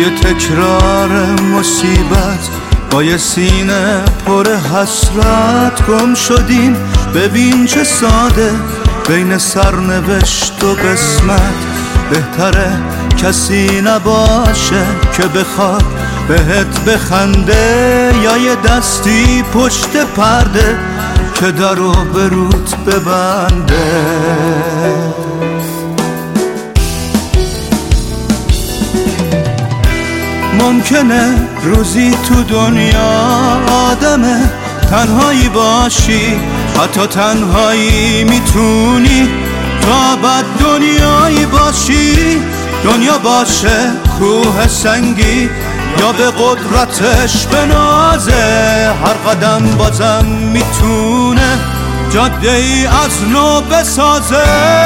توی تکرار مصیبت با یه سینه پر حسرت گم شدیم. ببین چه ساده بین سرنوشت و قسمت، بهتره کسی نباشه که بخواد بهت بخنده، یا یه دستی پشت پرده که درو به روت ببنده. ممکنه روزی تو دنیا آدم تنهایی باشی، حتی تنهایی میتونی تا بعد دنیایی باشی. دنیا باشه کوه سنگی یا به قدرتش بنازه، هر قدم بازم میتونه جاده ای از نو بسازه.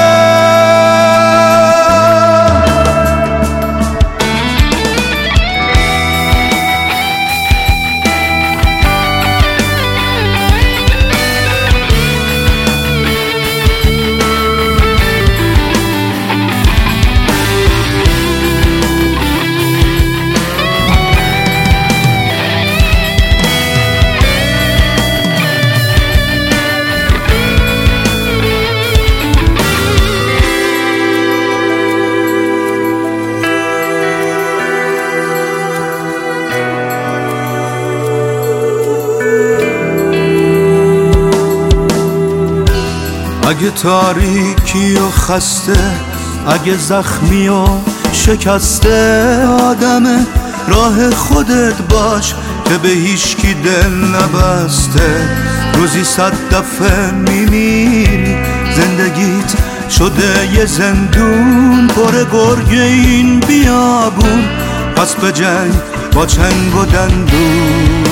اگه تاریکی و خسته، اگه زخمی و شکسته آدمه، راه خودت باش که به هیچکی دل نبسته. روزی 100 دفعه میمیری، زندگیت شده یه زندون پر گرگ این بیابون، پس به جنگ با چنگ و دندون.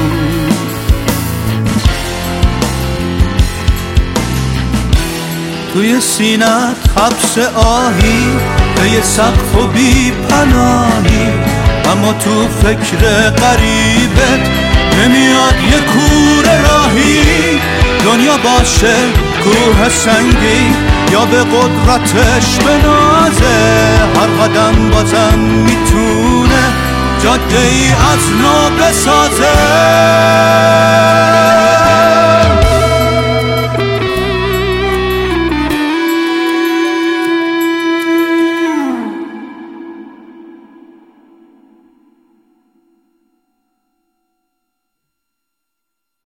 توی سینت حبس آهی به یه سقف و بی پناهی، اما تو فکر غریبت نمیاد یه کوره راهی. دنیا باشه کوه سنگی یا به قدرتش بنازه، هر قدم بازم میتونه جاده ای از نو بسازه.